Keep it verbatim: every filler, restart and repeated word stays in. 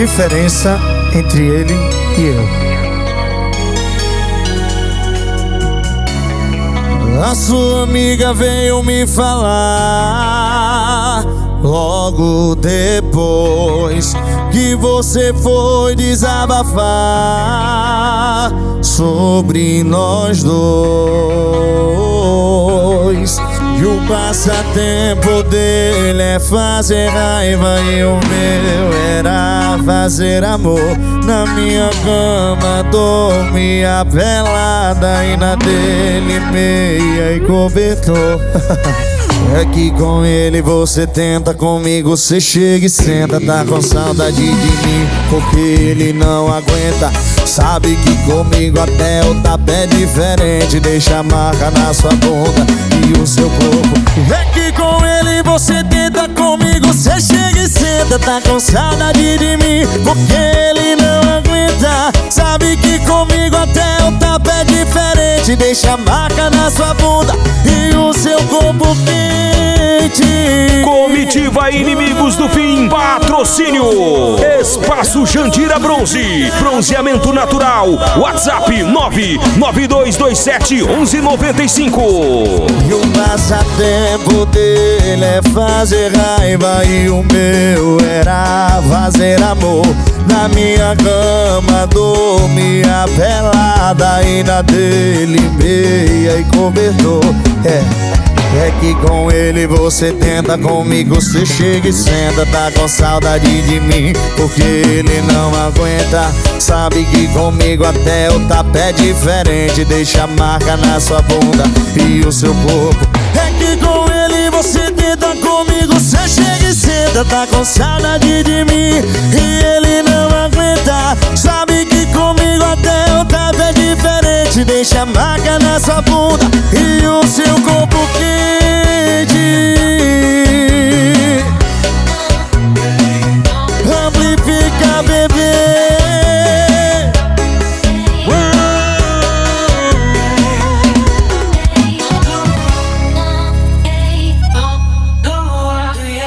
diferença entre ele e eu. A sua amiga veio me falar logo depois que você foi desabafar sobre nós dois. E o passatempo dele é fazer raiva e o meu era fazer amor. Na minha cama dormia pelada e na dele meia e cobertor. É que com ele você tenta, comigo você chega e senta. Tá com saudade de mim porque ele não aguenta. Sabe que comigo até o tapa é diferente. Deixa a marca na sua bunda e o seu corpo. É que com ele você tenta, comigo você chega e senta. Tá com saudade de mim porque ele não aguenta. Sabe que comigo até o tapa é diferente. Deixa a marca na sua bunda e o seu corpo quente. Comitiva Inimigos do Fim, patrocínio Espaço Jandira Bronze, bronzeamento natural. WhatsApp nove nove dois dois sete um um nove cinco. E o passatempo dele é fazer raiva e o meu era fazer amor. Na minha cama dormia pelada e na dele meia e cobertor. É É que com ele você tenta, comigo você chega e senta. Tá com saudade de mim porque ele não aguenta. Sabe que comigo até o tapa é diferente. Deixa a marca na sua bunda e o seu corpo. É que com ele você tenta, comigo você chega e senta. Tá com saudade de mim e ele não aguenta. Sabe que comigo até o tapa é diferente. Deixa a marca na sua bunda e o seu corpo